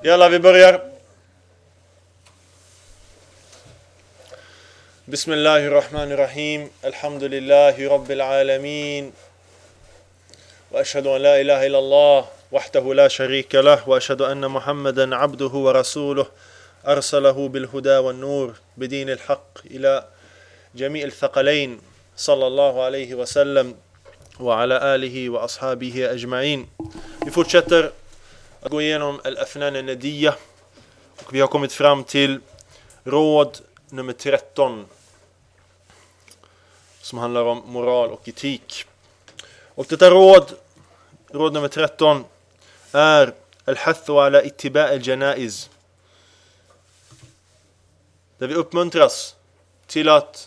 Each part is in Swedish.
Jalla, vi börjar. Bismillahirrahmanirrahim. Alhamdulillahi rabbil alamin. Wa ashhadu an la ilaha illallah wahdahu la sharika lah wa ashhadu anna Muhammadan abduhu wa rasuluh arsalahu bil huda wan nur bidin al haqq ila jami' al thaqalain sallallahu alayhi wa sallam wa ala alihi wa ashabihi ajma'in. Vi fortsätter att gå igenom al-afnan al-nadiyya och vi har kommit fram till råd nummer 13 som handlar om moral och etik. Och detta råd nummer 13 är al-hathu ala ittiba' al-janaiz. Där vi uppmuntras till att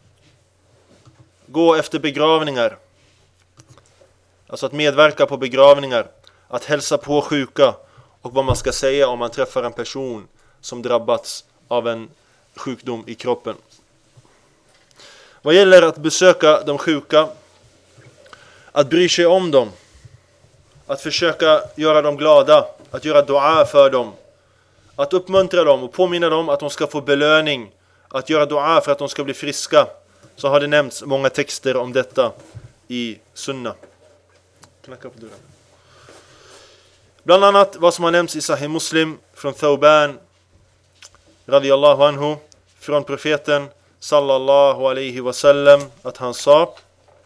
gå efter begravningar. Alltså att medverka på begravningar, att hälsa på sjuka och vad man ska säga om man träffar en person som drabbats av en sjukdom i kroppen. Vad gäller att besöka de sjuka, att bry sig om dem, att försöka göra dem glada, att göra dua för dem, att uppmuntra dem och påminna dem att de ska få belöning, att göra dua för att de ska bli friska, så har det nämnts många texter om detta i sunna. Knacka på dörren. Bland annat vad som har nämnts i Sahih Muslim från Thawban radiyallahu anhu, från profeten sallallahu alaihi wasallam, att han sa: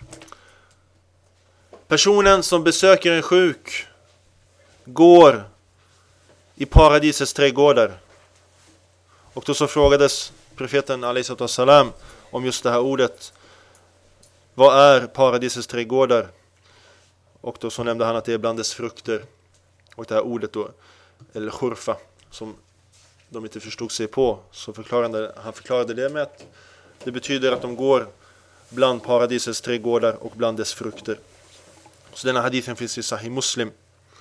personen som besöker en sjuk går i paradisets trädgårdar. Och då så frågades profeten alaihi wasallam om just det här ordet. Vad är paradisets trädgårdar? Och då så nämnde han att det är bland dess frukter. Och det här ordet då, eller khurfa, som de inte förstod sig på, så han förklarade det med att det betyder att de går bland paradisets trädgårdar och bland dess frukter. Så denna hadithen finns i Sahih Muslim.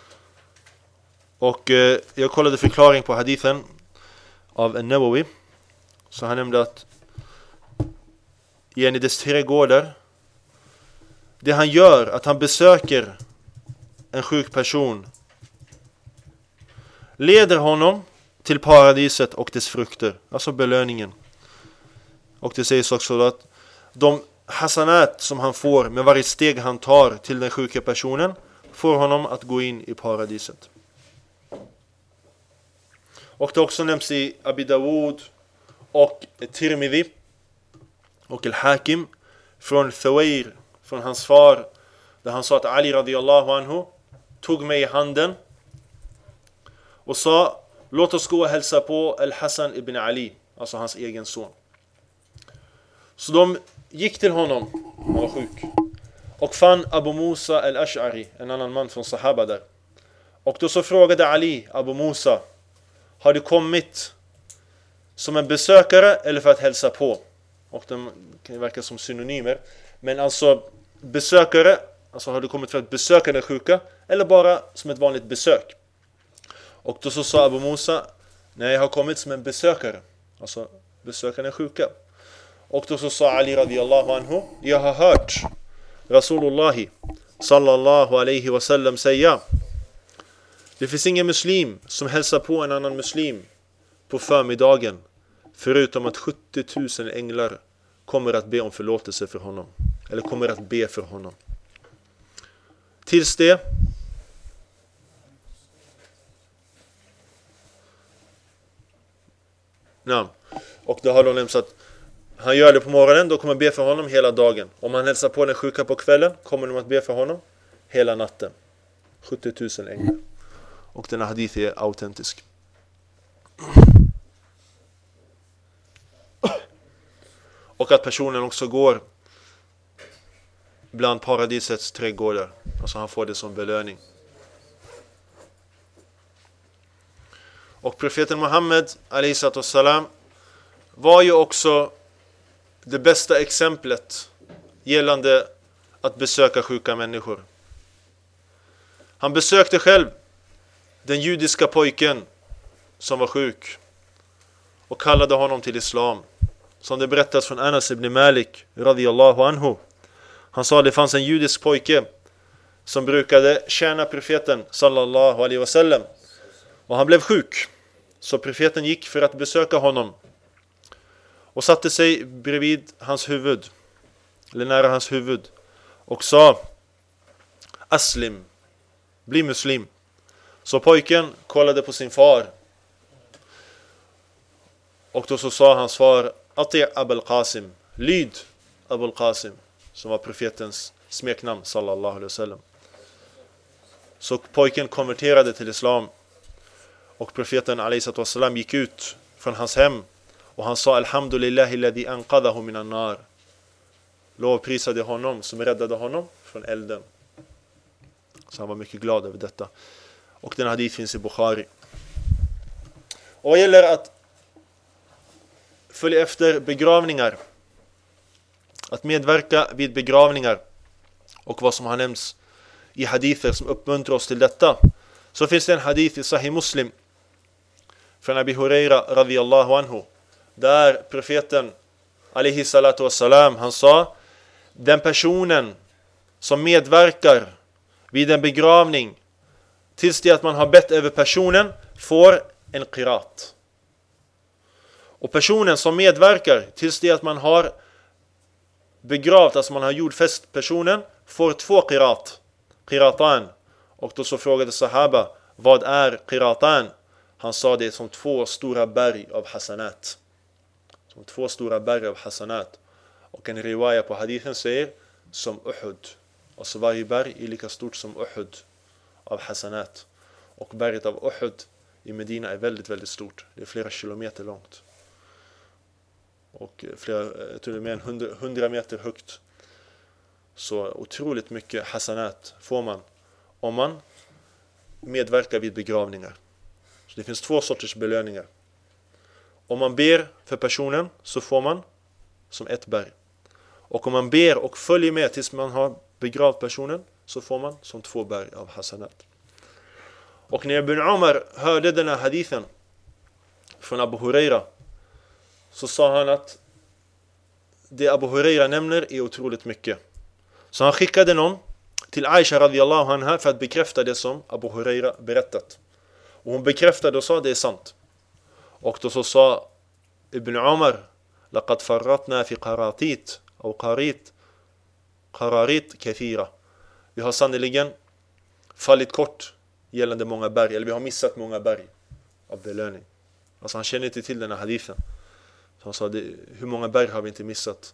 Och jag kollade förklaring på hadithen av An-Nawawi. Så han nämnde att i dess trädgårdar, det han gör, att han besöker en sjuk person, leder honom till paradiset och dess frukter, alltså belöningen. Och det sägs också att de hasanat som han får med varje steg han tar till den sjuka personen får honom att gå in i paradiset. Och det också nämns i Abi Dawud och Tirmidhi och Al-Hakim från Thawair, från hans far, där han sa att Ali radiyallahu anhu tog mig i handen och sa: låt oss gå och hälsa på Al-Hasan ibn Ali, alltså hans egen son. Så de gick till honom, han var sjuk, och fann Abu Musa al-Ash'ari, en annan man från Sahaba där. Och då så frågade Ali Abu Musa: har du kommit som en besökare eller för att hälsa på? Och de kan verka som synonymer, men alltså besökare, alltså har du kommit för att besöka den sjuka, eller bara som ett vanligt besök? Och då så sa Abu Musa: nej, jag har kommit som en besökare, alltså besöka den sjuka. Och då så sa Ali radiyallahu anhu: jag har hört Rasulullahi sallallahu alaihi wasallam säga: det finns ingen muslim som hälsar på en annan muslim på förmiddagen förutom att 70 000 änglar kommer att be om förlåtelse för honom, eller kommer att be för honom. Tills det och då har de nämnt att han gör det på morgonen, då kommer be för honom hela dagen. Om han hälsar på den sjuka på kvällen kommer de att be för honom hela natten. 70 000 änglar. Och denna hadith är autentisk. Och att personen också går bland paradisets trädgårdar. Alltså han får det som belöning. Och profeten Muhammed alaihissalam var ju också det bästa exemplet gällande att besöka sjuka människor. Han besökte själv den judiska pojken som var sjuk och kallade honom till islam. Som det berättas från Anas ibn Malik radiyallahu anhu. Han sa att det fanns en judisk pojke som brukade tjäna profeten sallallahu alaihi wasallam. Och han blev sjuk. Så profeten gick för att besöka honom. Och satte sig bredvid hans huvud. Eller nära hans huvud. Och sa: Aslim, bli muslim. Så pojken kollade på sin far. Och då så sa hans far: Ati Abul Qasim, lyd Abul Qasim, som var profetens smeknamn sallallahu alaihi wasallam. Så pojken konverterade till islam. Och profeten alaihi wasallam gick ut från hans hem. Och han sa: Alhamdulillahi alladhi anqadhahu minan nar. Lovprisade honom som räddade honom från elden. Så han var mycket glad över detta. Och den hadith finns i Bukhari. Och vad gäller att följa efter begravningar, att medverka vid begravningar och vad som har nämnts i hadither som uppmuntrar oss till detta, så finns det en hadith i Sahih Muslim från Abi Huraira radiyallahu anhu, där profeten alaihi salatu wassalam, han sa: den personen som medverkar vid en begravning tills det att man har bett över personen får en qirat. Och personen som medverkar tills det att man har begravt, alltså man har jordfäst personen, får 2 qirat. Qiratan. Och då så frågade sahaba: vad är qiratan? Han sa: det är som 2 stora berg av hasanat. Som 2 stora berg av hasanat. Och en riwaya på hadithen säger som Uhud. Alltså varje berg är lika stort som Uhud av hasanat. Och berget av Uhud i Medina är väldigt, väldigt stort. Det är flera kilometer långt. Och till och med 100 meter högt. Så otroligt mycket hasanat får man om man medverkar vid begravningar. Så det finns 2 sorters belöningar. Om man ber för personen så får man som 1 berg. Och om man ber och följer med tills man har begravt personen så får man som 2 berg av hasanat. Och när Ibn Umar hörde den här hadithen från Abu Huraira, så sa han att det Abu Huraira nämner är otroligt mycket. Så han skickade någon till Aisha radiyallahu anha för att bekräfta det som Abu Huraira berättat. Och hon bekräftade och sa: det är sant. Och då så sa Ibn Umar: laqad farratna fi qaratit och qararit kathira. Vi har sannoliken fallit kort gällande många berg, eller vi har missat många berg av belöning. Alltså han känner inte till den här hadithen. Så han sa: hur många berg har vi inte missat?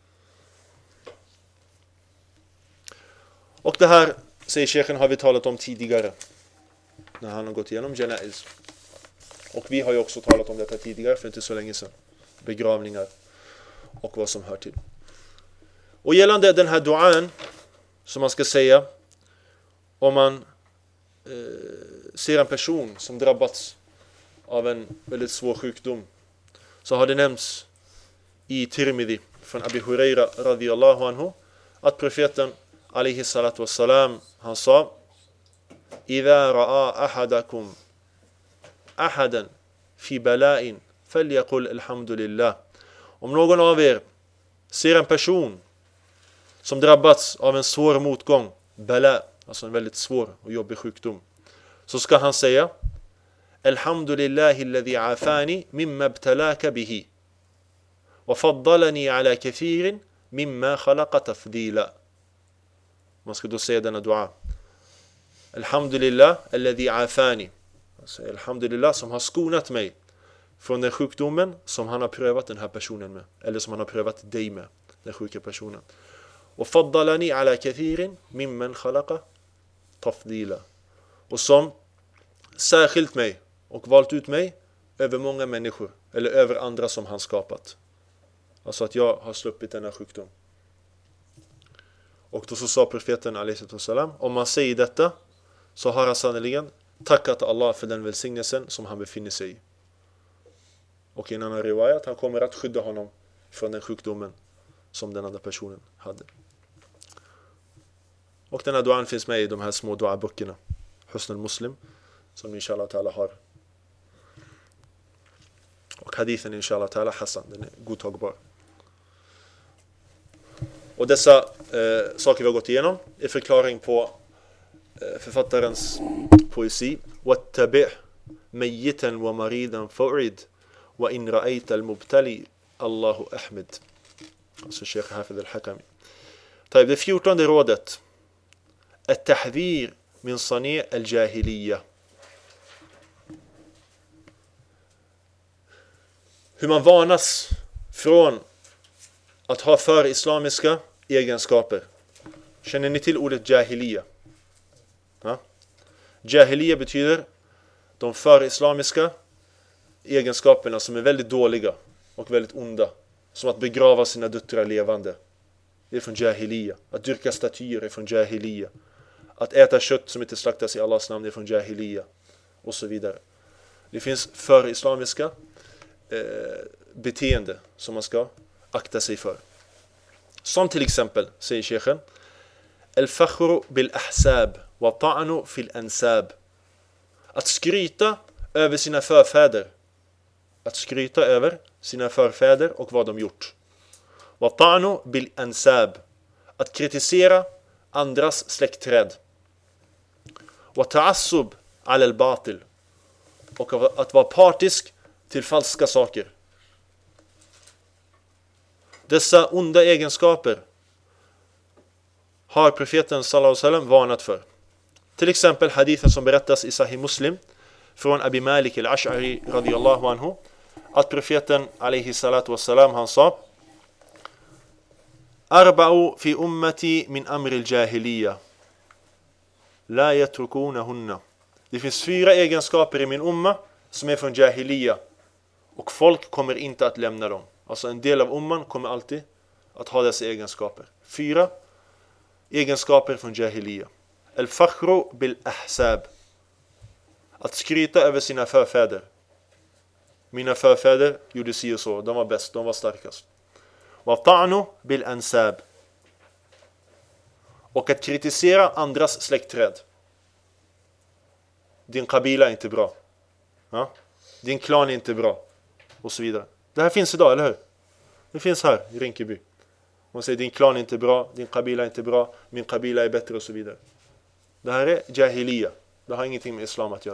Och det här, säger Sheikhen, har vi talat om tidigare när han har gått igenom janaiz. Och vi har ju också talat om detta tidigare för inte så länge sedan. Begravningar och vad som hör till. Och gällande den här duan som man ska säga om man ser en person som drabbats av en väldigt svår sjukdom, så har det nämnts i Tirmidhi från Abi Huraira radiyallahu anhu att profeten alaihi salatu wassalam, han sa: idha ra'a ahadakum ahadan fi bala'in falyaqul alhamdulillah. Om någon av er ser en person som drabbats av en svår motgång, bala, alltså en väldigt svår och jobbig sjukdom, så ska han säga: alhamdulillahi alladhi afani mimma ibtalaka bihi wa faddalani ala kathirin mimma khalaqa tafdila. Man ska då säga denna dua: alhamdulillah alladhi afani, alltså alhamdulillah som har skonat mig från den sjukdomen som han har prövat den här personen med, eller som han har prövat dig med, den sjuka personen. Och faddalani ala kathirin mimman khalaqa tafdila, och som särskilt mig och valt ut mig över många människor, eller över andra som han skapat. Alltså att jag har sluppit denna sjukdom. Och då så sa profeten alaihi wasallam: om man säger detta så har han sannoliken tackat Allah för den välsignelsen som han befinner sig i. Och i en annan riwaya att han kommer att skydda honom från den sjukdomen som den andra personen hade. Och den här duan finns med i de här små dua-böckerna, Husn al-Muslim, som inshallah ta'ala har. Och hadithen inshallah ta'ala hasan, den är godtagbar. Och dessa saker vi har gått igenom är förklaring på författarens poesi: wattabi' ميتا ومريضا فأعد وإن رأيت المبتلي الله أحمد. Alltså Sheikh Hafid al-Hakami. طيب, det 14:e rådet. التحذير من صنيع الجاهلية. Hur man varnas från att ha för islamiska egenskaper. Känner ni till ordet jahiliya? Ja? Jahiliya betyder de för islamiska egenskaperna som är väldigt dåliga och väldigt onda. Som att begrava sina döttrar levande. Det är från jahiliya. Att dyrka statyer är från jahiliya. Att äta kött som inte slaktas i Allahs namn är från jahiliya. Och så vidare. Det finns för islamiska beteende som man ska akta sig för. Som till exempel, säger Sheikhen, al-fakhru bil-ahsab wa ta'anu fil-ansab. Att skryta över sina förfäder. Att skryta över sina förfäder och vad de gjort. Wa ta'anu bil-ansab. Att kritisera andras släktträd. Wa ta'assub ala al-batil. Och att vara partisk till falska saker. Dessa onda egenskaper har profeten sallallahu alaihi wasallam varnat för. Till exempel hadithen som berättas i Sahih Muslim från Abi Malik al-Ash'ari radiyallahu anhu, att profeten alaihi salatu wassalam, han sa: Arba'u fi ummati min amri al-jahiliya la yatrukunahunna. Det finns 4 egenskaper i min umma som är från jahiliya, och folk kommer inte att lämna dem. Alltså en del av umman kommer alltid att ha dessa egenskaper. 4 egenskaper från jahiliya. Al-fakhru bil-ahsab. Att skryta över sina förfäder. Mina förfäder gjorde si och så. De var bäst, de var starkast. Wa ta'nu bil-ansab. Och att kritisera andras släktträd. Din kabila är inte bra. Ja? Din klan är inte bra. Och så vidare. Det här finns idag, eller hur? Det finns här i Rinkeby. Man säger din klan är inte bra, din kabila är inte bra, min kabila är bättre och så vidare. Det här är jahiliya. Det har ingenting med islam att göra.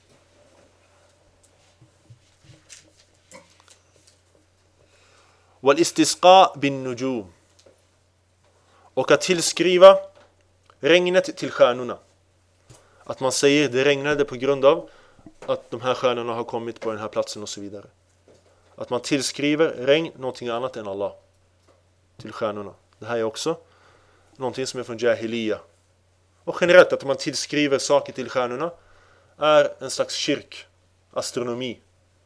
Wal istisqa bin nujum. Och att tillskriva regnet till stjärnorna. Att man säger det regnade på grund av att de här stjärnorna har kommit på den här platsen och så vidare. Att man tillskriver regn någonting annat än Allah till stjärnorna. Det här är också någonting som är från jahiliya. Och generellt att man tillskriver saker till stjärnorna är en slags kyrk, astrologi.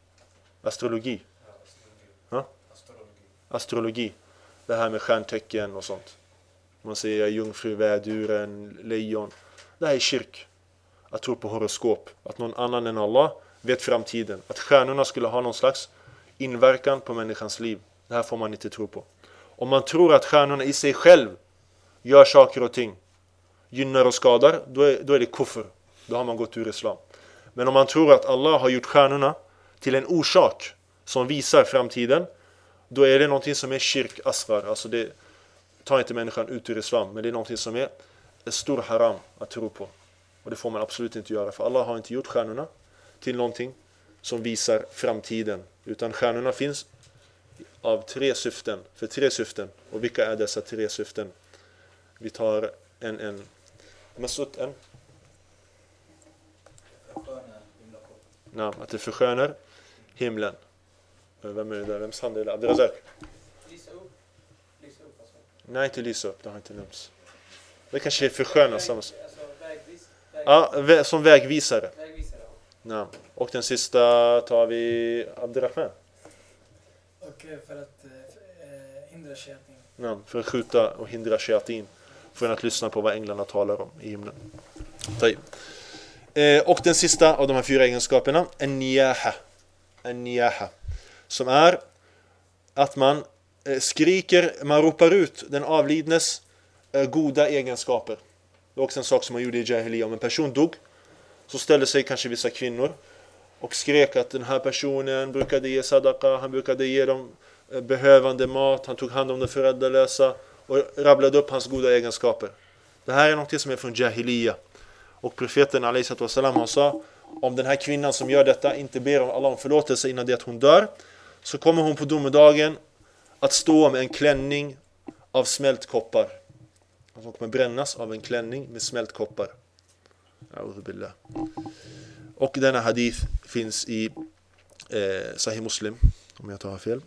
Ja? Astrologi. Det här med stjärntecken och sånt. Man säger jungfru, väduren, lejon. Det här är kyrk. Att tro på horoskop. Att någon annan än Allah vet framtiden. Att stjärnorna skulle ha någon slags inverkan på människans liv. Det här får man inte tro på. Om man tror att stjärnorna i sig själv gör saker och ting, gynnar och skadar, då är det kufr. Då har man gått ur islam. Men om man tror att Allah har gjort stjärnorna till en orsak som visar framtiden, då är det någonting som är shirk asghar. Alltså det tar inte människan ut ur islam, men det är någonting som är en stor haram att tro på. Och det får man absolut inte göra, för Allah har inte gjort stjärnorna till någonting som visar framtiden. Utan stjärnorna finns av 3 syften, för 3 syften. Och vilka är dessa 3 syften? Vi tar en Masut, en. Nej, att det förskönar himlen. Vem är det där? Vems hand är det? Abdurazak? Lysa upp alltså. Nej, inte lysa upp, det har inte nämnts. Det kanske är försköna samma. Som vägvisare. Nej. Och den sista tar vi Abdurrahman. Och för att hindra shayatin. Nej, för att skjuta och hindra shayatin. För att lyssna på vad änglarna talar om i himlen. Och den sista av de här 4 egenskaperna, an-niyaha, som är att man skriker, man ropar ut den avlidnes goda egenskaper. Det är också en sak som man gjorde i jahiliya. Om en person dog, så ställde sig kanske vissa kvinnor och skrek att den här personen brukade ge sadaqa, han brukade ge dem behövande mat, han tog hand om de föräldralösa och rabblade upp hans goda egenskaper. Det här är något som är från jahiliya. Och profeten alaihi salatu wassalam, han sa: om den här kvinnan som gör detta inte ber om Allah om förlåtelse innan det att hon dör, så kommer hon på domedagen att stå med en klänning av smält koppar. Hon kommer brännas av en klänning med smält koppar. Och denna hadith finns i Sahih Muslim, om jag tar fel.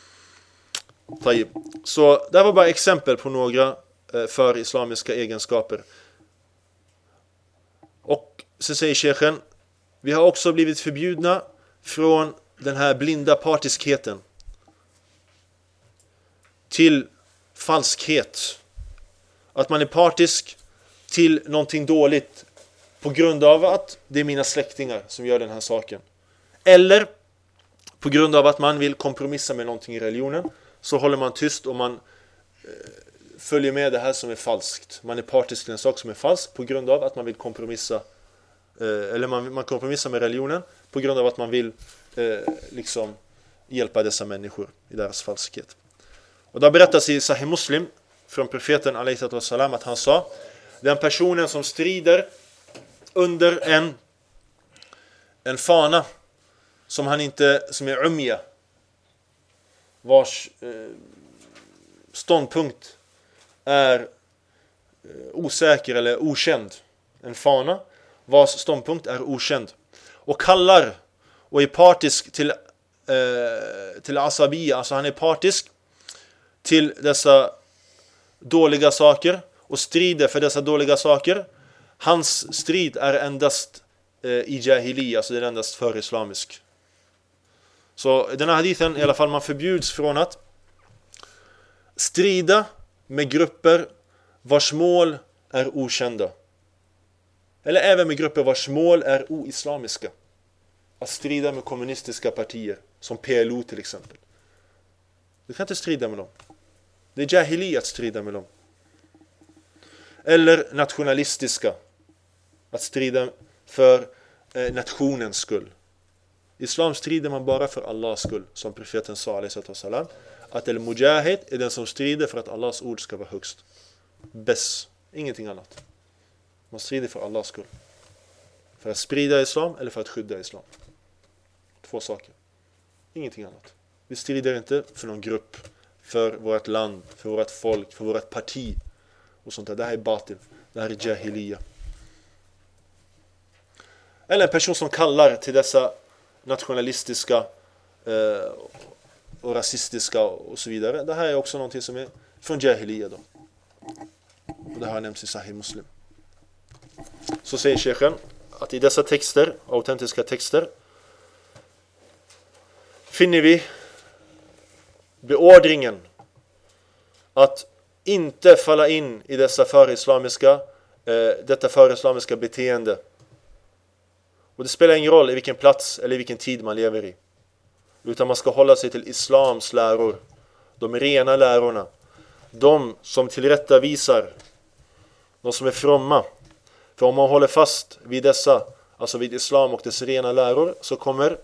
Så det var bara exempel på några för islamiska egenskaper. Och så säger sheikhen, vi har också blivit förbjudna från den här blinda partiskheten till falskhet. Att man är partisk till någonting dåligt på grund av att det är mina släktingar som gör den här saken. Eller på grund av att man vill kompromissa med någonting i religionen, så håller man tyst och man följer med det här som är falskt. Man är partisk till en sak som är falsk på grund av att man vill kompromissa, eller man kompromissar med religionen på grund av att man vill liksom hjälpa dessa människor i deras falskhet. Och det berättas i Sahih Muslim från profeten alaihi salam att han sa: den personen som strider under en fana som är umja, vars ståndpunkt är osäker eller okänd, en fana vars ståndpunkt är okänd, och kallar och är partisk till asabiya, alltså han är partisk till dessa dåliga saker och strider för dessa dåliga saker, hans strid är endast i jahiliya, alltså det är endast för islamisk. Så i den här hadithen i alla fall, man förbjuds från att strida med grupper vars mål är okända. Eller även med grupper vars mål är oislamiska. Att strida med kommunistiska partier, som PLO till exempel. Du kan inte strida med dem. Det är jahili att strida med dem. Eller nationalistiska. Att strida för nationens skull. Islam strider man bara för Allahs skull, som profeten sa alaihi salam, att al-mujahid är den som strider för att Allahs ord ska vara högst. Bäst, ingenting annat. Man strider för Allahs skull. För att sprida islam eller för att skydda islam. Två saker. Ingenting annat. Vi strider inte för någon grupp, för vårt land, för vårt folk, för vårt parti och sånt där. Det här är batil. Det här är jahiliya. Eller en person som kallar till dessa nationalistiska och rasistiska och så vidare. Det här är också någonting som är från jahiliya då. Och det har nämnts i Sahih Muslim. Så säger sheikhen att i dessa texter, autentiska texter, finner vi beordringen att inte falla in i detta förislamiska beteende. Och det spelar ingen roll i vilken plats eller i vilken tid man lever i. Utan man ska hålla sig till islams läror. De rena lärorna. De som tillrättavisar. De som är fromma. För om man håller fast vid dessa, alltså vid islam och dess rena läror, så kommer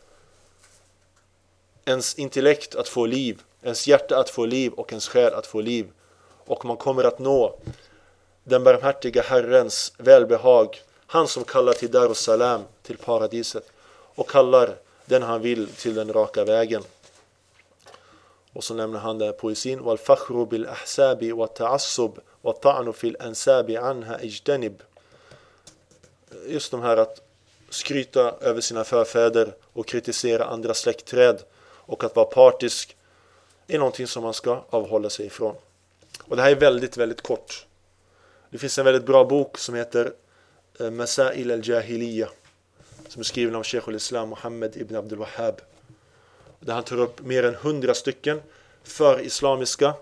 ens intellekt att få liv. Ens hjärta att få liv och ens själ att få liv. Och man kommer att nå den barmhärtiga Herrens välbehag. Han som kallar till Darussalam, till paradiset, och kallar den han vill till den raka vägen. Och så nämner han där poesin: wal fakhru bil ahsabi wa ta'assub wa ta'nu fil ansabi anha ijtanib. Just de här att skryta över sina förfäder och kritisera andra släktträd och att vara partisk är någonting som man ska avhålla sig ifrån. Och det här är väldigt, väldigt kort. Det finns en väldigt bra bok som heter Masail al-Jahiliya, som är skriven av Sheikh al-Islam Muhammad ibn Abdul Wahhab, där han tar upp mer än 100 stycken för islamiska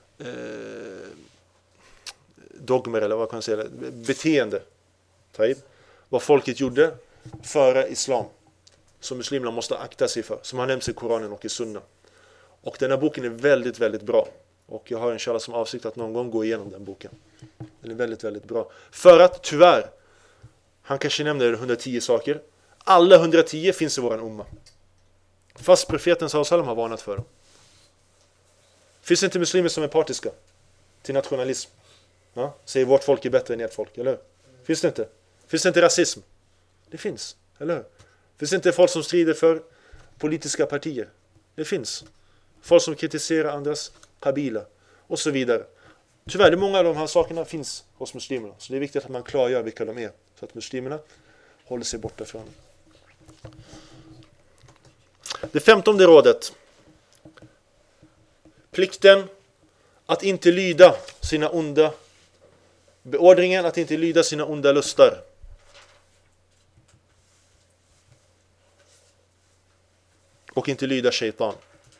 dogmer, eller vad kan man säga, beteende, vad folket gjorde före islam, som muslimerna måste akta sig för, som har nämnts i Koranen och i Sunna. Och den här boken är väldigt, väldigt bra. Och jag har inshallah som avsikt att någon gång gå igenom den boken. Den är väldigt, väldigt bra. För att tyvärr, han kanske nämner 110 saker. Alla 110 finns i våran umma. Fast profeten sallallahu har varnat för dem. Finns inte muslimer som är partiska till nationalism? Ja? Säger vårt folk är bättre än ert folk, eller hur? Finns det inte? Finns det inte rasism? Det finns, Eller hur? Det finns inte folk som strider för politiska partier. Det finns folk som kritiserar andras kabila och så vidare. Tyvärr, det är många av de här sakerna finns hos muslimerna. Så det är viktigt att man klargör vilka de är. Så att muslimerna håller sig borta från det. Det 15:e rådet. Plikten att inte lyda sina onda. Beordringen att inte lyda sina onda lustar. Och inte lyda shaitan.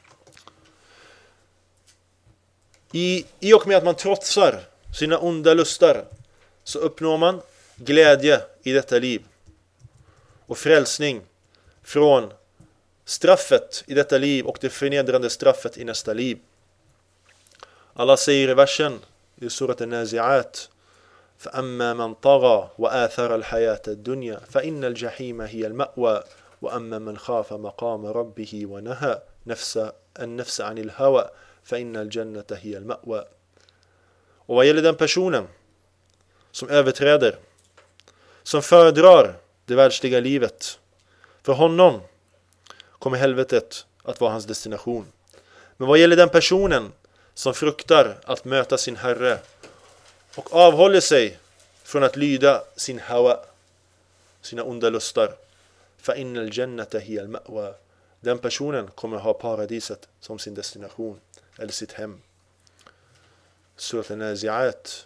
I och med att man trotsar sina onda lustar så uppnår man glädje i detta liv. Och frälsning från straffet i detta liv och det förnedrande straffet i nästa liv. Allah säger i versen i surat An-Nazi'at: فَأَمَّا مَنْ طَغَى وَآثَرَ الْحَيَاةَ الدُّنْيا فَإِنَّ الْجَحِيمَ هِيَ الْمَأْوَى وَأَمَّا مَنْ خَافَ مَقَامَ رَبِّهِ وَنَهَى النَّفْسَ عَنِ الْهَوَى فَإِنَّ الْجَنَّةَ هِيَ الْمَأْوَى. Och vad gäller den personen som överträder, som föredrar det världsliga livet, för honom kommer helvetet att vara hans destination. Men vad gäller den personen som fruktar att möta sin Herre och avhåller sig från att lyda sin hawa, sina onda lustar, فَإِنَّ الْجَنَّةَ هِيَ الْمَأْوَى. Den personen kommer ha paradiset som sin destination eller sitt hem. Surat An-Nazi'at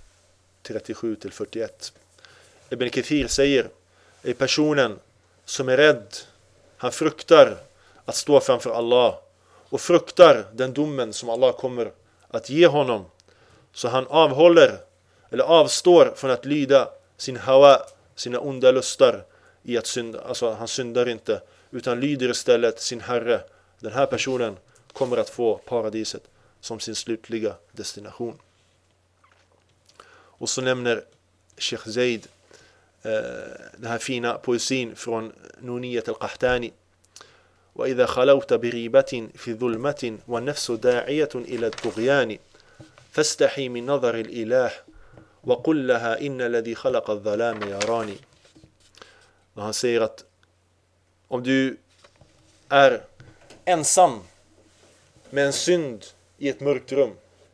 37-41. Ibn Kathir säger: är personen som är rädd, han fruktar att stå framför Allah och fruktar den domen som Allah kommer att ge honom, så han avstår från att lyda sin hawa, sina onda lustar i att synda. Alltså han syndar inte utan lyder istället sin Herre. Den här personen kommer att få paradiset som sin slutliga destination. Och så nämner Sheikh Zaid den här fina poesin från Nuniyat al-Qahtani: وَإِذَا خَلَوْتَ بِرِيبَةٍ فِي ظُلْمَةٍ وَالنَّفْسُ دَاعِيَةٌ إِلَى الطُّغْيَانِ فَاسْتَحِي مِنْ نَظَرِ الْإِلَهِ وَقُلْ لَهَا إِنَّ الَّذِي خَلَقَ الظَّلَامَ يَرَانِ. Och han säger att om du är ensam med en synd i ett mörkt rum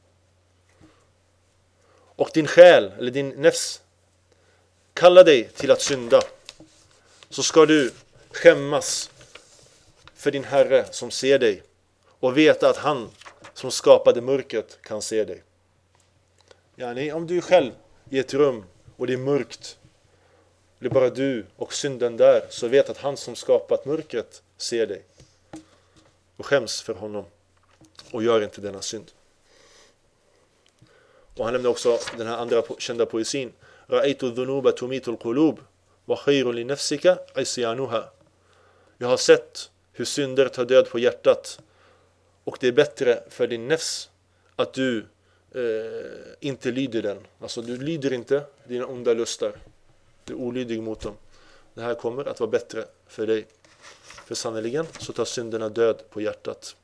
och din själ eller din nefs kallar dig till att synda, så ska du skämmas för din Herre som ser dig och veta att han som skapade mörkret kan se dig. Yani, om du är själv i ett rum och det är mörkt, det är bara du och synden där, så vet att han som skapat mörkret ser dig och skäms för honom och gör inte denna synd. Och han nämnde också den här andra kända poesin: Ra'aytu dhunuba tumitu al-qulub wa khayrun li nafsika isyanuha. Jag har sett hur synder tar död på hjärtat, och det är bättre för din nefs att du inte lyder den. Alltså du lyder inte dina onda lustar, du är olydig mot dem. Det här kommer att vara bättre för dig, för sannoliken så tar synderna död på hjärtat.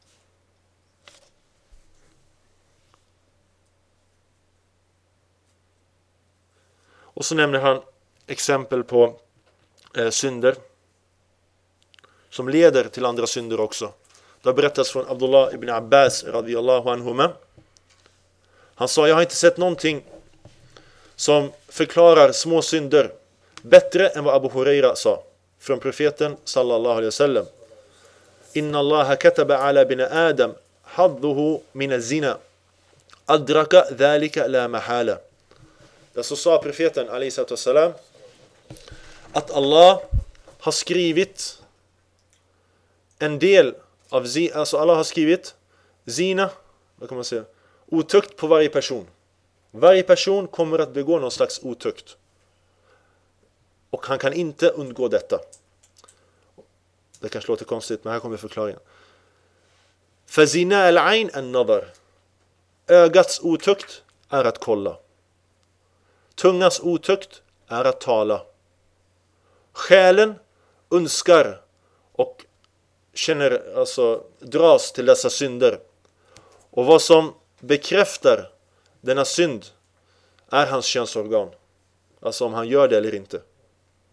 Och så nämner han exempel på synder som leder till andra synder också. Det har berättats från Abdullah ibn Abbas radiyallahu anhuma. Han sa: jag har inte sett någonting som förklarar små synder bättre än vad Abu Huraira sa från profeten sallallahu alaihi wasallam: Inna Allah kataba ala bin Adam hadduhu min az-zina adraka dhalika la mahala. Där så sa profeten alaihi wasallam att Allah har skrivit en del av alltså Allah har skrivit zina, vad kan man säga, otukt på varje person. Varje person kommer att begå någon slags otukt, och han kan inte undgå detta. Det kanske låter konstigt, men här kommer förklaringen. Fazina al-ain an-nadar. Ögats otukt är att kolla. Tungas otukt är att tala. Själen önskar och känner, alltså dras till dessa synder. Och vad som bekräftar denna synd är hans könsorgan. Alltså om han gör det eller inte.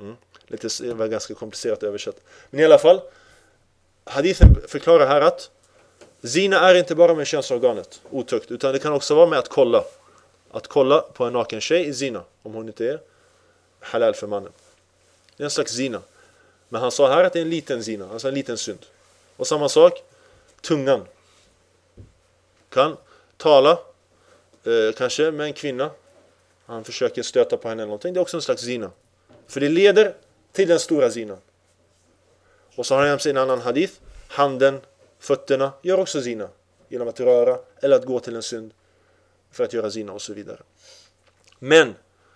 Det var ganska komplicerat översatt. Men i alla fall, hadithen förklarar här att zina är inte bara med könsorganet, otukt, utan det kan också vara med att kolla. Att kolla på en naken tjej i zina, om hon inte är halal för mannen. Det är en slags zina. Men han sa här att det är en liten zina, alltså en liten synd. Och samma sak, tungan. Kan tala kanske med en kvinna. Han försöker stöta på henne eller någonting. Det är också en slags zina. För det leder till den stora zinan. Och så har han en annan hadith. Handen, fötterna gör också zina. Genom att röra eller att gå till en synd. För att göra zina och så vidare. Men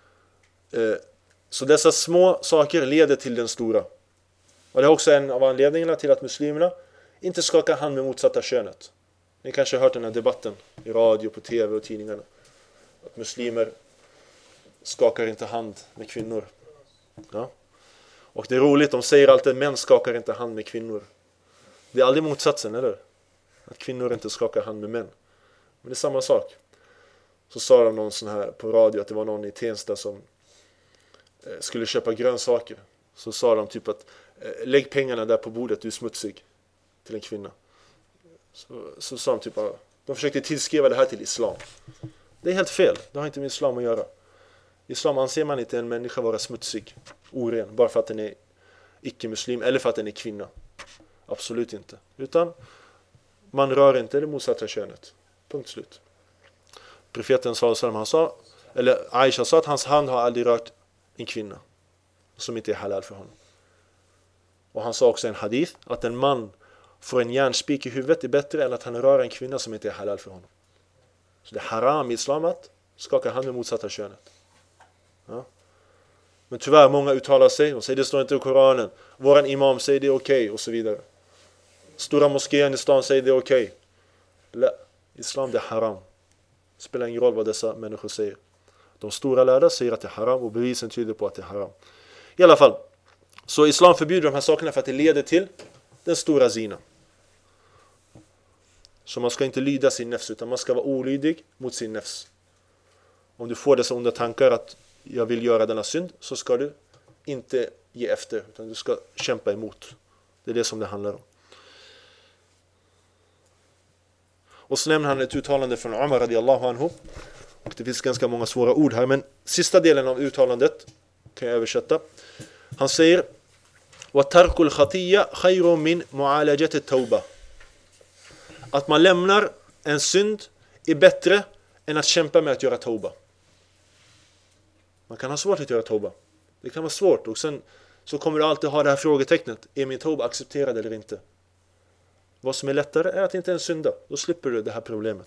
så dessa små saker leder till den stora. Och det är också en av anledningarna till att muslimerna inte skakar hand med motsatta könet. Ni kanske har hört den här debatten i radio, på tv och tidningarna. Att muslimer skakar inte hand med kvinnor. Ja. Och det är roligt, de säger alltid att män skakar inte hand med kvinnor. Det är aldrig motsatsen, eller? Att kvinnor inte skakar hand med män. Men det är samma sak. Så sa de någon sån här på radio att det var någon i Tensta som skulle köpa grönsaker. Så sa de typ att lägg pengarna där på bordet, du är smutsig, till en kvinna. Så sa de typ att de försökte tillskriva det här till islam. Det är helt fel, det har inte med islam att göra. Islam anser man inte en människa vara smutsig, oren, bara för att den är icke-muslim eller för att den är kvinna. Absolut inte. Utan man rör inte det motsatta könet. Punkt slut. Profeten han sa, eller Aisha sa att hans hand har aldrig rört en kvinna som inte är halal för honom. Och han sa också i en hadith att en man får en järnspik i huvudet är bättre än att han rör en kvinna som inte är halal för honom. Så det är haram i islam att skaka hand med motsatta könet. Ja. Men tyvärr många uttalar sig och säger det står inte i Koranen. Våran imam säger det är okej och så vidare. Stora moskén i stan säger det är okej. Islam det är haram. Det spelar ingen roll vad dessa människor säger. De stora lärda säger att det är haram och bevisen tyder på att det är haram. I alla fall. Så islam förbjuder de här sakerna för att det leder till den stora zina. Så man ska inte lyda sin nefs utan man ska vara olydig mot sin nefs. Om du får dessa onda tankar att jag vill göra denna synd så ska du inte ge efter utan du ska kämpa emot. Det är det som det handlar om. Och så nämner han ett uttalande från Umar radiyallahu anhu. Och det finns ganska många svåra ord här men sista delen av uttalandet kan jag översätta. Han säger وَتَرْكُ الْخَطِيَّ خَيْرٌ مِنْ مُعَالَجَةِ التَّوْبَةِ. Att man lämnar en synd är bättre än att kämpa med att göra tauba. Man kan ha svårt att göra tauba. Det kan vara svårt och sen så kommer du alltid ha det här frågetecknet. Är min tauba accepterad eller inte? Vad som är lättare är att inte ens synda. Då slipper du det här problemet.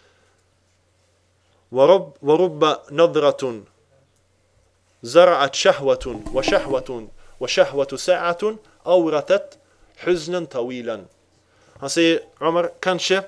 وَرُبَّ نَظْرَةٌ زَرَعَتْ شَهْوَةٌ وَشَهْوَةٌ وَشَهْوَةُ سَاعَةٌ أَوْرَتَتْ حُزْنًا طَوِيلًا. Han säger, Umar, kanske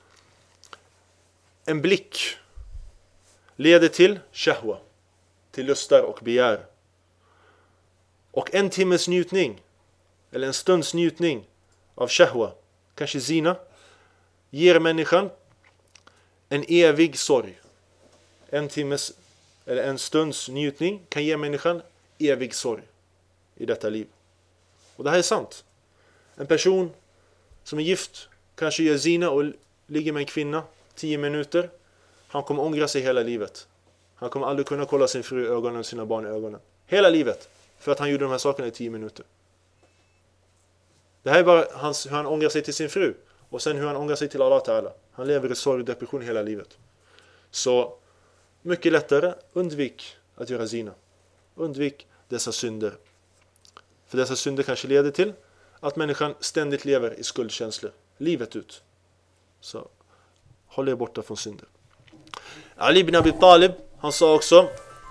en blick leder till shahwa, till lustar och begär. Och en timmes njutning, eller en stunds njutning av shahwa, kanske zina, ger människan en evig sorg. En timmes eller en stunds njutning kan ge människan evig sorg i detta liv. Och det här är sant. En person som är gift kanske gör zina och ligger med en kvinna 10 minuter. Han kommer ångra sig hela livet. Han kommer aldrig kunna kolla sin fru i ögonen och sina barn i ögonen. Hela livet. För att han gjorde de här sakerna i 10 minuter. Det här är bara hur han ångrar sig till sin fru. Och sen hur han ångrar sig till Allah Ta'ala. Han lever i sorg och depression hela livet. Så mycket lättare, undvik att göra zina. Undvik dessa synder. För dessa synder kanske leder till att människan ständigt lever i skuldkänslor. Livet ut. Så håll er borta från synder. Ali ibn Abi Talib, han sa också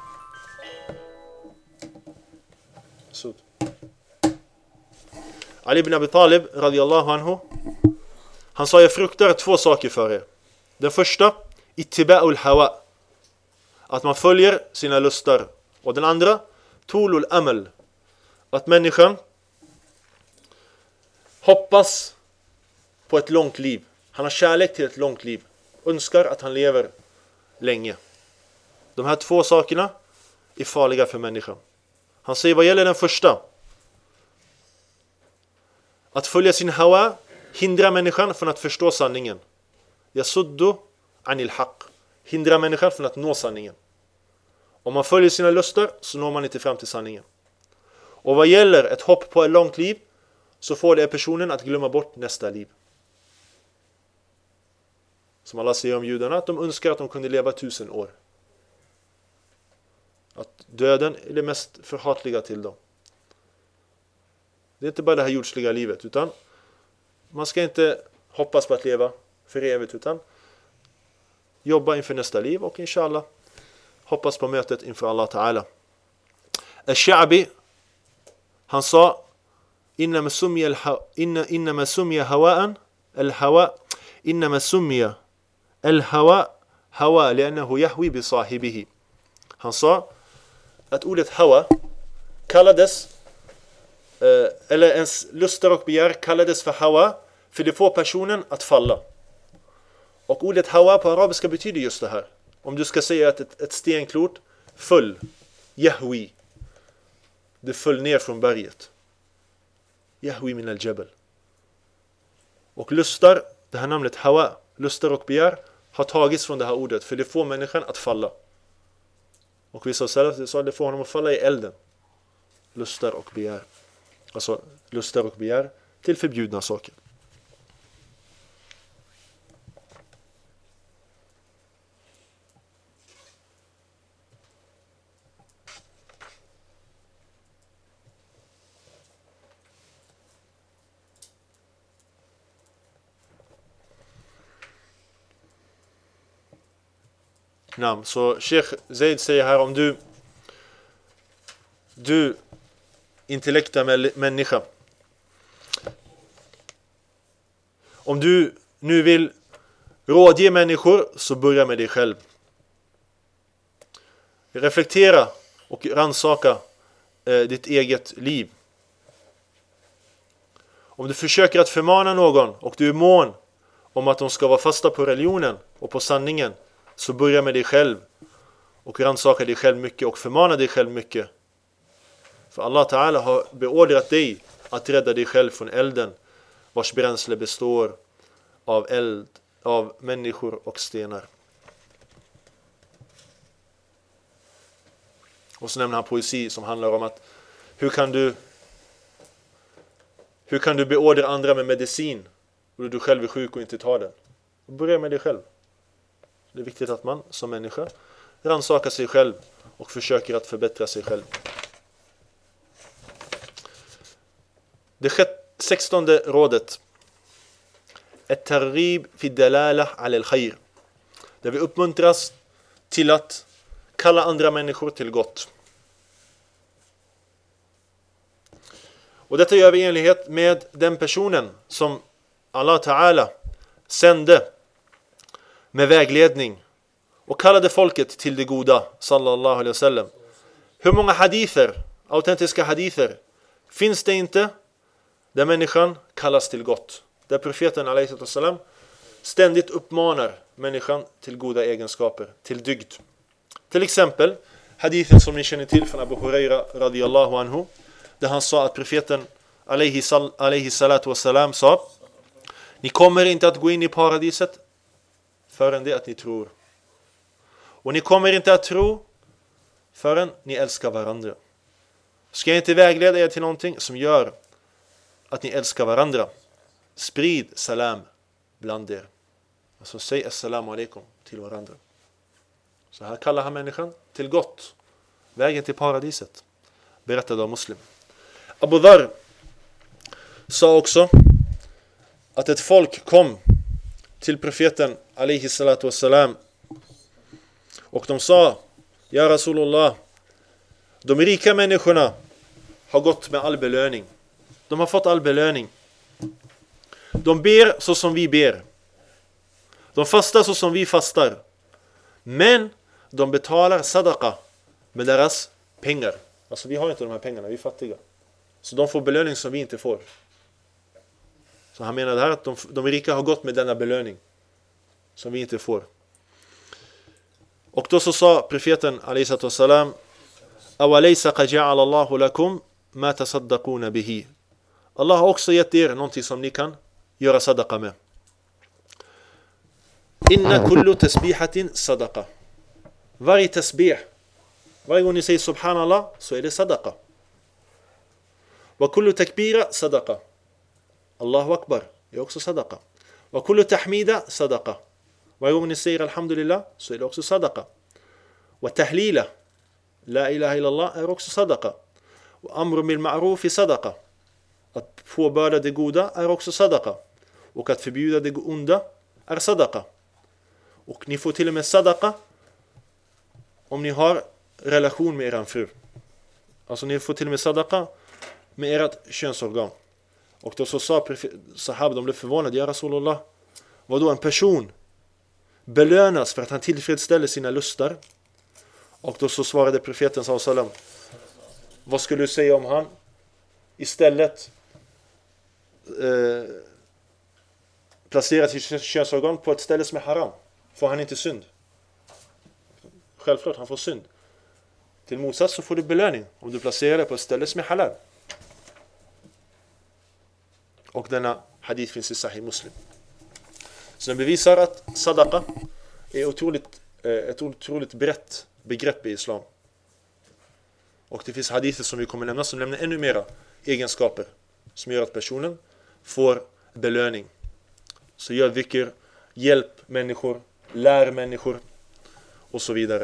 Ali ibn Abi Talib radiyallahu anhu, han sa jag fruktar 2 saker för er. Den första, ittiba'ul hawa, att man följer sina lustar. Och den andra, tulul amal, att människan hoppas på ett långt liv. Han har kärlek till ett långt liv. Önskar att han lever länge. De här 2 sakerna är farliga för människan. Han säger vad gäller den första, Att följa sin hawa hindrar människan från att förstå sanningen. Yasuddu anil haq. Hindrar människan från att nå sanningen. Om man följer sina lustar så når man inte fram till sanningen. Och vad gäller ett hopp på ett långt liv så får det personen att glömma bort nästa liv. Som Allah säger om judarna, att de önskar att de kunde leva 1000 år. Att döden är det mest förhatliga till dem. Det är inte bara det här jordsliga livet, utan man ska inte hoppas på att leva för evigt, utan jobba inför nästa liv och inshallah hoppas på mötet inför Allah Ta'ala. Al-Sha'bi, han sa innama sumya hawa'an al-hawa innama sumya al-hawa hawa li'annahu yahwi bi sahibihi. Han sa att ordet hawa kallades eller ens lustar och begär kallades för hawa för det får personen att falla. Och ordet hawa på arabiska betyder just det här. Om du ska säga att ett stenklot föll, yahwi, det föll ner från berget. Yahwi min al-jabal. Och lustar, det här namnet hawa, lustar och begär, har tagits från det här ordet för det får människan att falla. Och vissa sa att det får honom att falla i elden. Lustar och begär. Alltså lustar och begär till förbjudna saker. Så Sheikh Zaid säger här, om du intellekta människa, om du nu vill rådge människor så börja med dig själv. Reflektera och rannsaka ditt eget liv. Om du försöker att förmana någon och du är mån om att de ska vara fasta på religionen och på sanningen, så börja med dig själv och rannsaka dig själv mycket och förmana dig själv mycket. För Allah Ta'ala har beordrat dig att rädda dig själv från elden, vars bränsle består av människor och stenar. Och så nämner han poesi som handlar om att hur kan du beordra andra med medicin och du själv är sjuk och inte tar den? Börja med dig själv. Det är viktigt att man som människa rannsakar sig själv och försöker att förbättra sig själv. Det 16:e rådet. At-targhib fi dalalah ala al-khair. Där vi uppmuntras till att kalla andra människor till gott. Och detta gör vi i enlighet med den personen som Allah Ta'ala sände med vägledning och kallade folket till det goda, sallallahu alaihi wasallam. Hur många hadither, autentiska hadither, finns det inte där människan kallas till gott? Där profeten alaihi wasallam ständigt uppmanar människan till goda egenskaper, till dygd. Till exempel hadithen som ni känner till från Abu Huraira radiyallahu anhu, där han sa att profeten alaihi salatu wasalam sa: ni kommer inte att gå in i paradiset förrän det att ni tror. Och ni kommer inte att tro förrän ni älskar varandra. Ska jag inte vägleda er till någonting som gör att ni älskar varandra? Sprid salam bland er. Alltså säg assalamu alaikum till varandra. Så här kallar han människan till gott. Vägen till paradiset. Berättade av Muslim. Abu Dharr sa också att ett folk kom till profeten alaihi salatu wassalam och de sa: ja Rasulullah, de rika människorna har gått med all belöning. De har fått all belöning. De ber så som vi ber. De fastar så som vi fastar. Men de betalar sadaqa med deras pengar. Alltså vi har inte de här pengarna, vi är fattiga. Så de får belöning som vi inte får. Så han menar här att de rika har gått med denna belöning som vi inte får. Och då så sa profeten alaihi wassalam: awalaysa qad ja'ala Allahu lakum ma tasaddaquna bihi. Allah har också gett er någonting som ni kan göra sadaqa med. Inna kullu tasbihatin sadaqa. Varje tasbih, varje gång ni säger subhanallah, så är det sadaqa. Wa kullu takbira sadaqa. Allahu akbar är också sadaqa. Wa kullu tahmida sadaqa. Varje gång ni säger alhamdulillah, så är det också sadaqa. Wa tahlila, la ilaha illallah, är också sadaqa. Wa amru bil ma'ruf sadaqa. Att påbörda det goda är också sadaqa. Och att förbjuda det onda är sadaqa. Och ni får till och med sadaqa om ni har relation med er fru. Alltså ni får till och med sadaqa med ert könsorgan. Och då så sa sahab, de blev förvånade: ja Rasulullah, vad då en person belönas för att han tillfredsställer sina lustar? Och då så svarade profeten sallam: vad skulle du säga om han istället placerar sitt könsorgan på ett ställe som är haram? Får han inte synd? Självklart, han får synd. Till motsats så får du belöning om du placerar det på ett ställe som är halal. Och denna hadith finns i Sahih Muslim. Så den bevisar att sadaqa är ett otroligt brett begrepp i islam. Och det finns hadither som vi kommer nämna som nämner ännu mera egenskaper som gör att personen får belöning. Så gör dhikr, hjälp människor, lär människor och så vidare.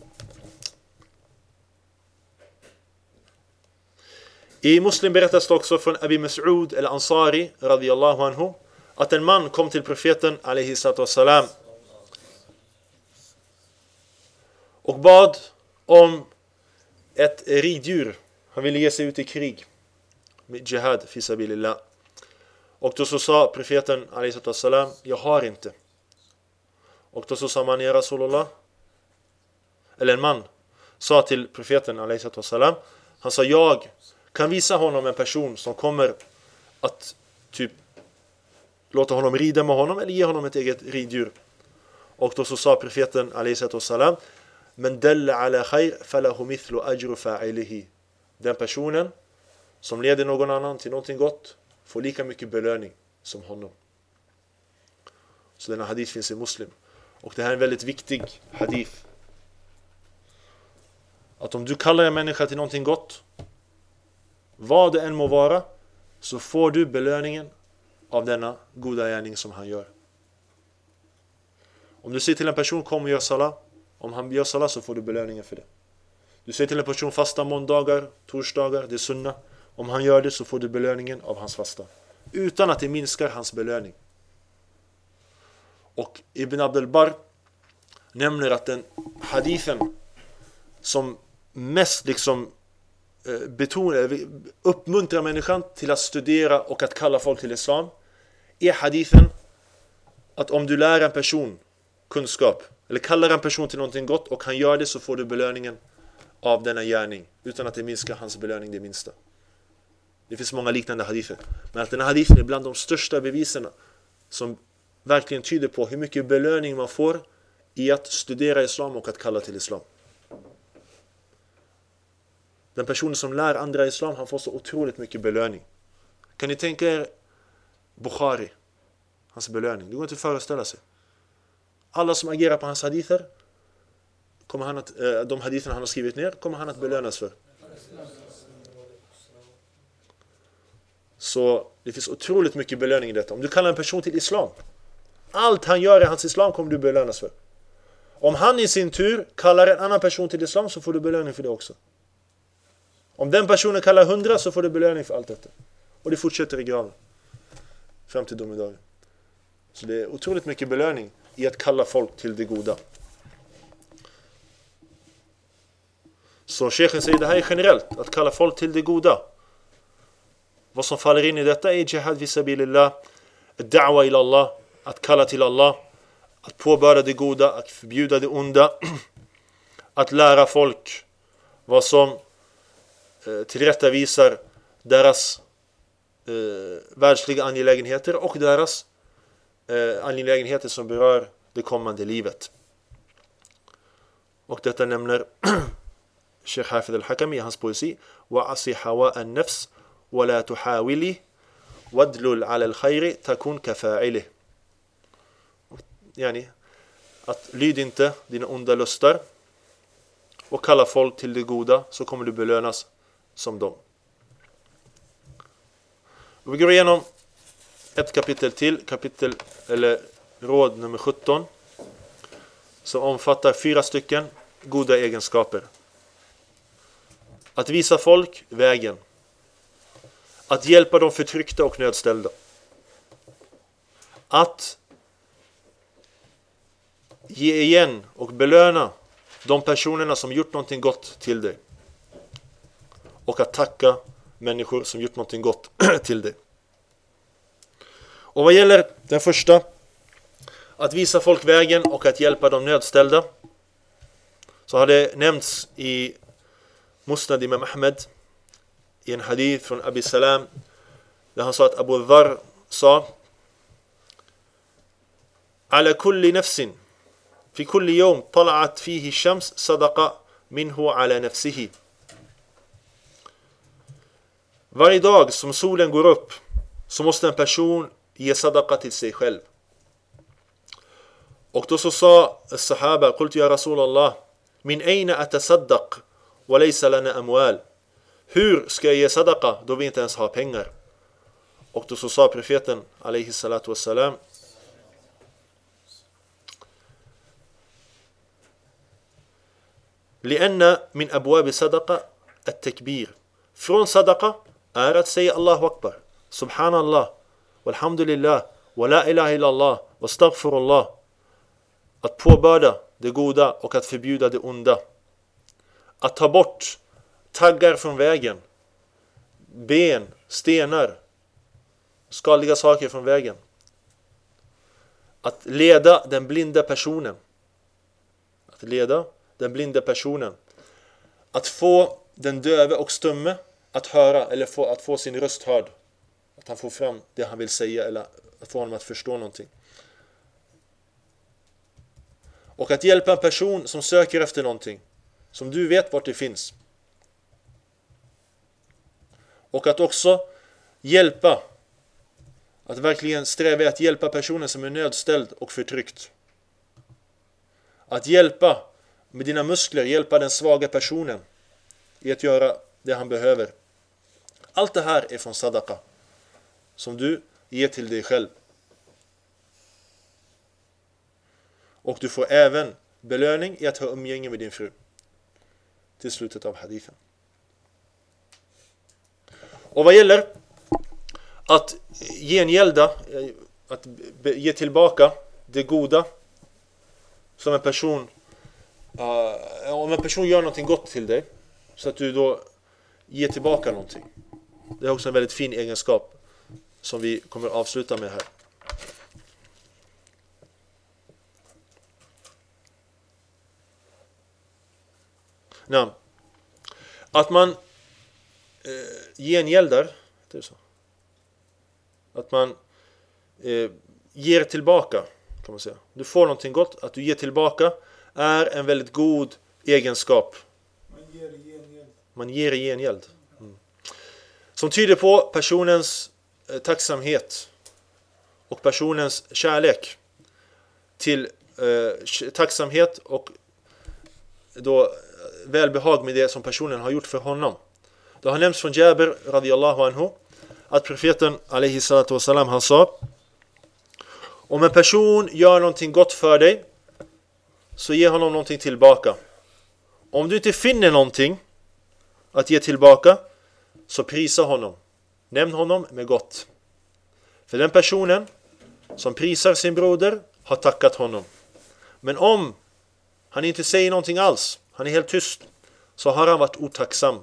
I Muslim berättas det också från Abi Mas'ud al-Ansari radiyallahu anhu att en man kom till profeten alayhi salatu wassalam och bad om ett riddjur. Han ville ge sig ut i krig med jihad fi sabilillah. Och då så sa profeten alayhi salatu wassalam: jag har inte. Och då så sa man: ja Rasulullah, eller en man sa till profeten alayhi salatu wassalam, han sa: jag kan visa honom en person som kommer att typ låta honom rida med honom eller ge honom ett eget riddjur. Och då så sa profeten alayhi salatu wassalam: men dalla ala khair falahu mithlu ajru fa'ilihi. Den personen som leder någon annan till någonting gott får lika mycket belöning som honom. Så denna hadith finns i Muslim. Och det här är en väldigt viktig hadith. Att om du kallar en människa till någonting gott, vad det än må vara, så får du belöningen av denna goda gärning som han gör. Om du säger till en person: kom och gör salah, om han gör salah så får du belöningen för det. Du säger till en person: fasta måndagar, torsdagar, det är sunna. Om han gör det så får du belöningen av hans fasta, utan att det minskar hans belöning. Och Ibn Abdul Barr nämner att den hadithen som mest uppmuntrar människan till att studera och att kalla folk till islam är hadithen att om du lär en person kunskap eller kallar en person till någonting gott och han gör det, så får du belöningen av denna gärning utan att det minskar hans belöning det minsta. Det finns många liknande hadither, men att den här hadithen är bland de största bevisen som verkligen tyder på hur mycket belöning man får i att studera islam och att kalla till islam. Den personen som lär andra islam, han får så otroligt mycket belöning. Kan ni tänka er Bukhari, hans belöning? Det går inte att föreställa sig. Alla som agerar på hans hadither, kommer han att, de haditherna han har skrivit ner, kommer han att belönas för. Så det finns otroligt mycket belöning i detta. Om du kallar en person till islam, allt han gör i hans islam kommer du belönas för. Om han i sin tur kallar en annan person till islam, så får du belöning för det också. Om den personen kallar 100, så får du belöning för allt detta. Och det fortsätter i graven fram till domedagen. Så det är otroligt mycket belöning i att kalla folk till det goda. Så Sheikhen säger det här är generellt, att kalla folk till det goda. Vad som faller in i detta är jihad fi sabilillah, da'wa ila Allah, att kalla till Allah, att påbörja det goda, att förbjuda det onda, att lära folk vad som tillrättavisar deras världsliga angelägenheter och deras angelägenheter som berör det kommande livet. Och detta nämner Sheikh Hafid al-Hakami i hans poesi: wa asi hawa an-nafs wa la tuhawili وَدْلُلْ عَلَى الْخَيْرِ تَكُنْ كَفَاعِلِهِ. Yani, att lyd inte dina onda lustar och kalla folk till det goda, så kommer du belönas som dem. Och vi går igenom ett kapitel till, eller råd nummer 17, som omfattar 4 stycken goda egenskaper. Att visa folk vägen. Att hjälpa de förtryckta och nödställda. Att ge igen och belöna de personerna som gjort någonting gott till dig. Och att tacka människor som gjort någonting gott till dig. Och vad gäller den första, att visa folk vägen och att hjälpa de nödställda, så har det nämnts i Musnad Imam Ahmed i en hadith från Abi Salam, där han sa att Abu Dharr sa: Ala kulli nafsin fi kulli yawm tala'at fihi shams sadaqa minhu ala nafsihi. Varje dag som solen går upp så måste en person ge sadaqa till sig själv. Och då så sa sahaba: Qultu ya Rasulallah, min aina atasaddaq wa laysa lana amwal. Hur ska jag ge sadaqa då vi inte ens har pengar? Och då så sa profeten alayhi salatu wassalam: Lianna min abwab sadaqa at-takbir. Från sadaqa är att säga Allahu Akbar, Subhanallah, walhamdulillah, wa la ilaha illallah, wa astaghfirullah. Att påbörda det goda och att förbjuda det onda. Att ta bort taggar från vägen, ben, stenar, skadliga saker från vägen. Att leda den blinda personen. Att leda den blinda personen. Att få den döve och stumme att höra, eller att få sin röst hörd. Att han får fram det han vill säga, eller att få honom att förstå någonting. Och att hjälpa en person som söker efter någonting som du vet vart det finns. Och att också hjälpa, att verkligen sträva att hjälpa personen som är nödställd och förtryckt. Att hjälpa med dina muskler, hjälpa den svaga personen i att göra det han behöver. Allt det här är från sadaqa som du ger till dig själv. Och du får även belöning i att ha umgänge med din fru. Till slutet av hadithen. Och vad gäller att gengälda, att ge tillbaka det goda som en person, om en person gör någonting gott till dig, så att du då ger tillbaka någonting. Det är också en väldigt fin egenskap som vi kommer att avsluta med här. Nej. Att man gengäldar, det är så. Att man ger tillbaka, kan man säga. Du får någonting gott, att du ger tillbaka är en väldigt god egenskap. Man ger i gengäld. Som tyder på personens tacksamhet och personens kärlek till tacksamhet och då välbehag med det som personen har gjort för honom. Det har nämnts från Jabir radiyallahu anhu att profeten alayhi salatu wasalam, han sa: om en person gör någonting gott för dig, så ge honom någonting tillbaka. Om du inte finner någonting att ge tillbaka, så prisa honom. Nämn honom med gott. För den personen som prisar sin broder har tackat honom. Men om han inte säger någonting alls, han är helt tyst, så har han varit otacksam.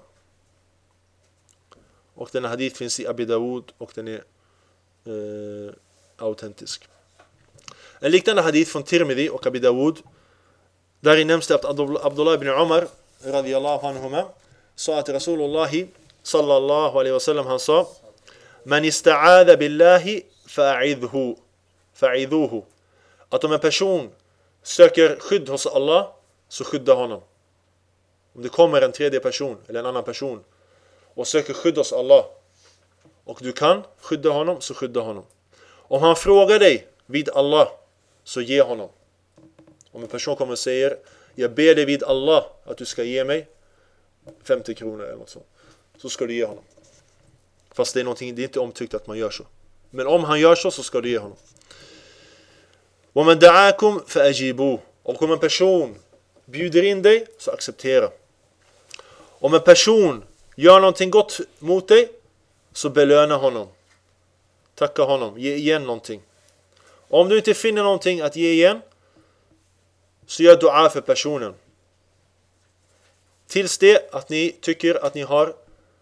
Och den hadith finns i Abi Dawud och den är autentisk. En liknande hadith från Tirmidhi och Abi Dawud, där nämns det att Abdullah ibn Umar radiyallahu anhuma sa att Rasulullah sallallahu alaihi wasallam, han sa: man ista'adha billahi fa'idhuhu. Att om en person söker skydd hos Allah, så skydda honom. Om det kommer en tredje person eller en annan person och söker skydd hos Allah och du kan skydda honom, så skydda honom. Om han frågar dig vid Allah, så ge honom. Om en person kommer och säger, jag ber dig vid Allah att du ska ge mig 50 kronor eller något sånt, så ska du ge honom. Fast det är inte omtyckt att man gör så. Men om han gör så ska du ge honom. وَمَنْ دَعَاكُمْ فَأَجِيبُوا. Och om en person bjuder in dig, så acceptera. Om en person gör någonting gott mot dig, så belöna honom. Tacka honom, ge igen någonting. Om du inte finner någonting att ge igen, så gör dua för personen. Tills det att ni tycker att ni har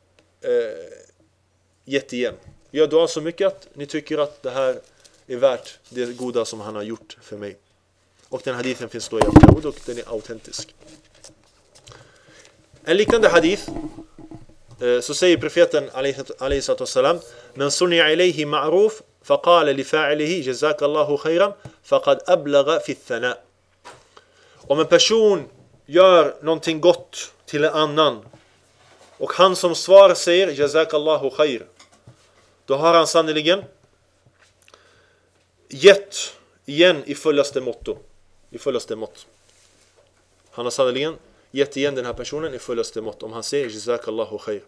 gett igen. Gör dua så mycket att ni tycker att det här är värt det goda som han har gjort för mig. Och den hadithen finns då i Abu Dawud och den är autentisk. En liknande hadith, så säger profeten alayhi salatu wassalam, men sunni'a ilayhi ma'ruf faqala li fa'ilihi jazakallahu khairan faqad ablagha fi ath-thana. Om en person gör någonting gott till en annan och han som svar säger jazakallahu khair, då har han sannoliken gett igen i fullaste mått. Han har sannoliken gett igen den här personen i fullaste mått om han säger jazakallahu khair.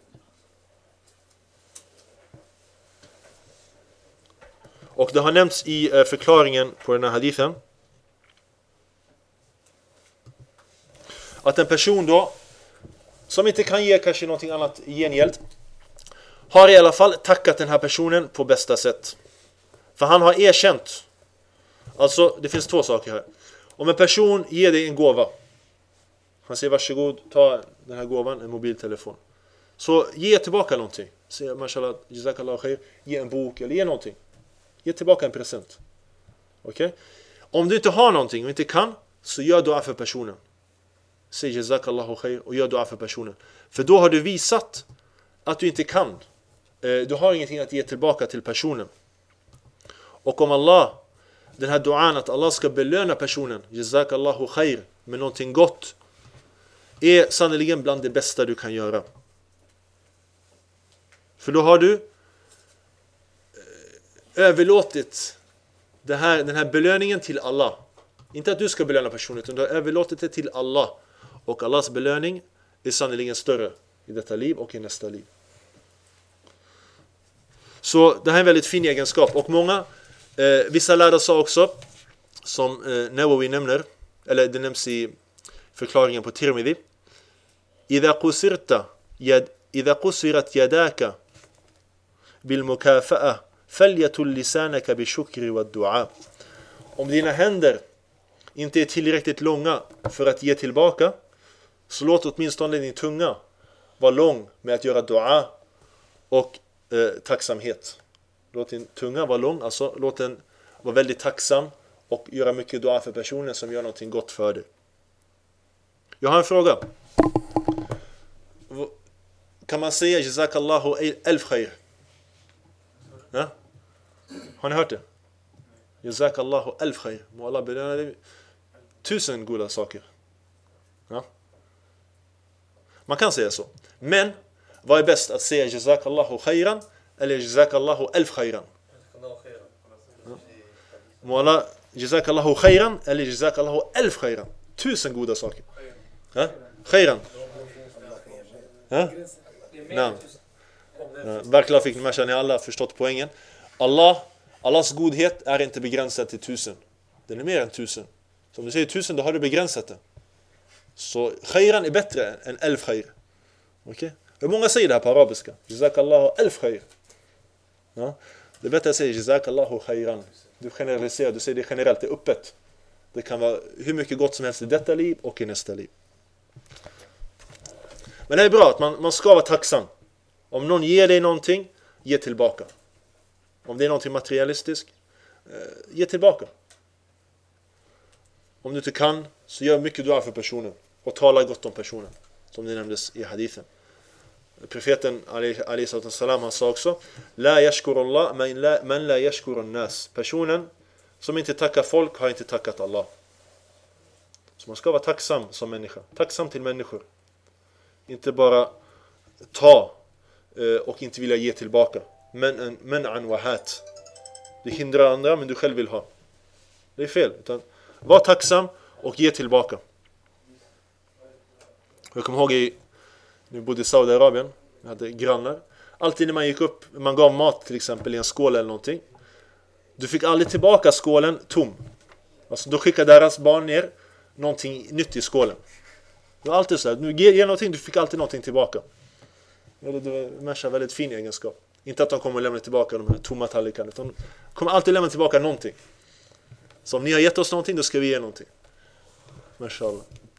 Och det har nämnts i förklaringen på den här hadithen att en person då som inte kan ge kanske någonting annat i gengäld har i alla fall tackat den här personen på bästa sätt. För han har erkänt. Alltså det finns två saker här. Om en person ger dig en gåva, han säger varsågod, ta den här gåvan, en mobiltelefon. Så ge tillbaka någonting. Säg mashallah, jazakallahu khair, ge en bok eller ge någonting. Ge tillbaka en present. Okej? Om du inte har någonting och inte kan, så gör dua för personen. Säg jazakallahu khair och gör dua för personen. För då har du visat att du inte kan. Du har ingenting att ge tillbaka till personen. Och om Allah, den här duan att Allah ska belöna personen, jazakallahu khair, med någonting gott, är sannoliken bland det bästa du kan göra. För då har du överlåtit den här belöningen till Allah. Inte att du ska belöna personen, utan du har överlåtit det till Allah. Och Allahs belöning är sannoliken större i detta liv och i nästa liv. Så det här är en väldigt fin egenskap. Och många, vissa lärare sa också, som Nawawi nämner, eller det nämns i förklaringen på Tirmidhi, إذا قصرت يداك بالمكافأة فليتل لسانك بالشكر والدعاء. Om dina händer inte är tillräckligt långa för att ge tillbaka, så låt åtminstone din tunga vara lång med att göra dua och tacksamhet. Låt din tunga vara lång, alltså låt den vara väldigt tacksam och göra mycket dua för personen som gör någonting gott för dig. Jag har en fråga. Kan man säga jazakallahu alf khair? Ja? Har ni hört det? Jazakallahu alf khair. Må Allah belöna dig 1000 goda saker. Ja? Man kan säga så. Men vad är bäst, att säga jazakallahu khairan eller jazakallahu alf khairan? Ja. Må Allah jazakallahu khairan eller jazakallahu alf khairan. 1000 goda saker. Ja? Khairan. Ja? Nej. Verkligen fick ni alla förstått poängen. Allahs godhet är inte begränsad till 1000. Den är mer än 1000. Så om du säger 1000, då har du begränsat det. Så khairan är bättre än alf khair. Okej? Hur många säger det här på arabiska? Jazakallahu alf khair. Ja? Det är bättre att säga jazakallahu khairan. Du generaliserar, du säger det generellt, det är öppet. Det kan vara hur mycket gott som helst i detta liv och i nästa liv. Men det är bra att man ska vara tacksam. Om någon ger dig någonting, ge tillbaka. Om det är någonting materialistiskt, ge tillbaka. Om du inte kan, så gör mycket dua för personen. Och tala gott om personen. Som det nämndes i hadithen. Profeten alayhi salatu wassalam, han sa också: La yashkurullah man la yashkurun nas. Personen som inte tackar folk har inte tackat Allah. Så man ska vara tacksam som människa. Tacksam till människor. Inte bara ta och inte vilja ge tillbaka. men'an wa hat. Du hindrar andra men du själv vill ha. Det är fel. Utan var tacksam och ge tillbaka. Jag kommer ihåg när vi bodde i Saudiarabien. Jag hade grannar. Alltid när man gick upp, man gav mat till exempel i en skål eller någonting. Du fick aldrig tillbaka skålen tom. Alltså då skickade deras barn ner någonting nytt i skålen. Det var alltid så här, nu ger någonting, du fick alltid någonting tillbaka. Det var en väldigt fin egenskap. Inte att de kommer att lämna tillbaka de här tomma tallrikarna, utan de kommer alltid lämna tillbaka någonting. Så om ni har gett oss någonting, då ska vi ge någonting. Mashallah.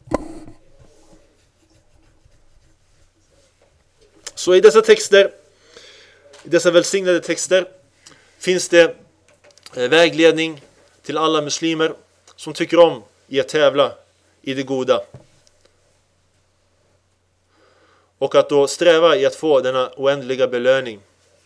Så i dessa texter, i dessa välsignade texter, finns det vägledning till alla muslimer som tycker om i att tävla i det goda. Och att då sträva i att få denna oändliga belöning.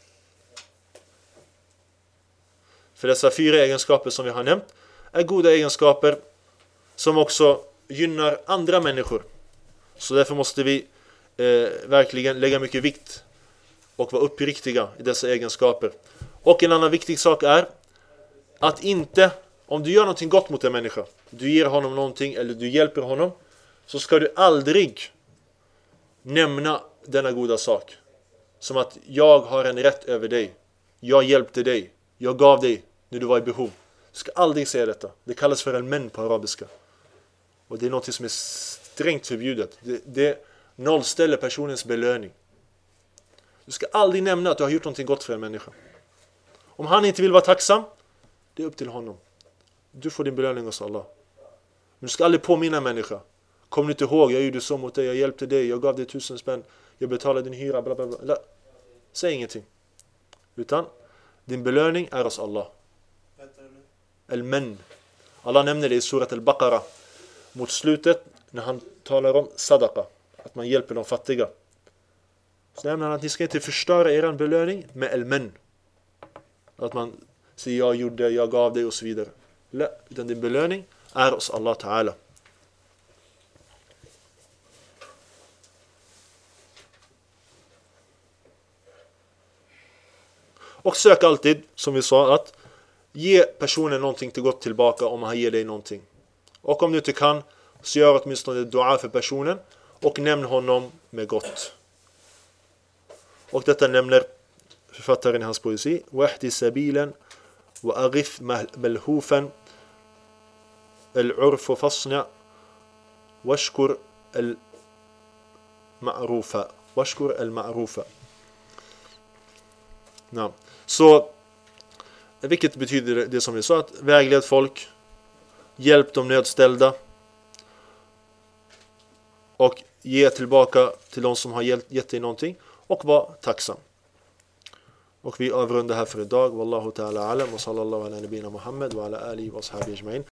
För dessa 4 egenskaper som vi har nämnt är goda egenskaper som också gynnar andra människor. Så därför måste vi verkligen lägga mycket vikt och vara uppriktiga i dessa egenskaper. Och en annan viktig sak är att inte, om du gör någonting gott mot en människa, du ger honom någonting eller du hjälper honom, så ska du aldrig nämna denna goda sak. Som att jag har en rätt över dig. Jag hjälpte dig. Jag gav dig när du var i behov. Du ska aldrig säga detta. Det kallas för al-men på arabiska. Och det är något som är strängt förbjudet. Det nollställer personens belöning. Du ska aldrig nämna att du har gjort någonting gott för en människa. Om han inte vill vara tacksam, det är upp till honom. Du får din belöning hos Allah. Men du ska aldrig påminna en människa. Kom du inte ihåg, jag gjorde så mot dig, jag hjälpte dig, jag gav dig 1000 spänn, jag betalade din hyra, bla bla bla. Säg ingenting. Utan din belöning är hos Allah. Al-men. Allah nämner det i surat al-Baqarah. Mot slutet, när han talar om sadaqa. Att man hjälper de fattiga. Så nämner han att ni ska inte förstöra er belöning med al-men. Att man säger jag gjorde, jag gav dig och så vidare. Utan din belöning är hos Allah Ta'ala. Och sök alltid, som vi sa, att ge personen någonting till gott tillbaka om han ger dig någonting. Och om du inte kan, så gör åtminstone dua för personen och nämn honom med gott. Och detta nämner författaren i hans poesi. Wahdi sabilan wa aghith malhufan al-urfu fasna washkur al-ma'rufa. Washkur al-ma'rufa. Ja. Så vilket betyder det som vi sa, att vägled folk, hjälp de nödställda och ge tillbaka till de som har gett dig någonting och var tacksam. Och vi avrundar här för idag. Wallahu ta'ala alam wa sallallahu ala nabina Muhammad wa ala alihi wa ashabihi ajma'in.